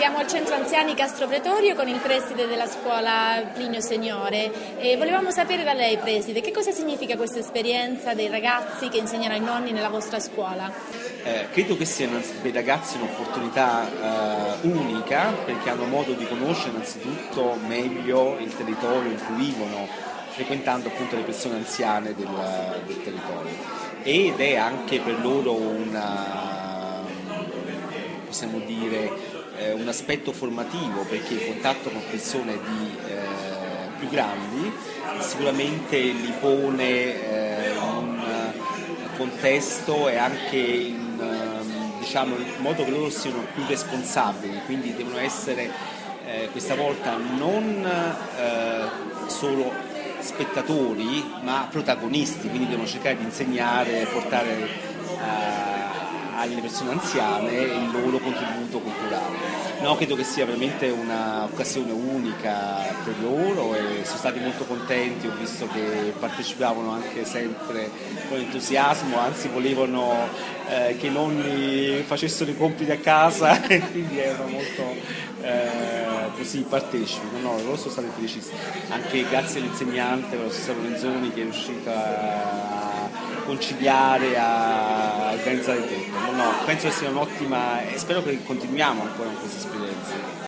Siamo al centro anziani Castro Pretorio con il preside della scuola Plinio Seniore e volevamo sapere da lei, preside, che cosa significa questa esperienza dei ragazzi che insegnano ai nonni nella vostra scuola? Credo che sia per i ragazzi un'opportunità unica, perché hanno modo di conoscere innanzitutto meglio il territorio in cui vivono, frequentando appunto le persone anziane del territorio, ed è anche per loro possiamo dire un aspetto formativo, perché il contatto con persone più grandi sicuramente li pone in un contesto e anche in modo che loro siano più responsabili, quindi devono essere questa volta non solo spettatori ma protagonisti, quindi devono cercare di insegnare e portare alle persone anziane il loro contributo culturale. No, credo che sia veramente un'occasione unica per loro e sono stati molto contenti, ho visto che partecipavano anche sempre con entusiasmo, anzi volevano che i nonni facessero i compiti a casa e quindi erano molto così partecipi. Loro sono stati felicissimi, anche grazie all'insegnante, lo stesso Lorenzoni, che è riuscito a conciliare, a organizzare tutto. Penso che sia un'ottima e spero che continuiamo ancora con questa esperienza.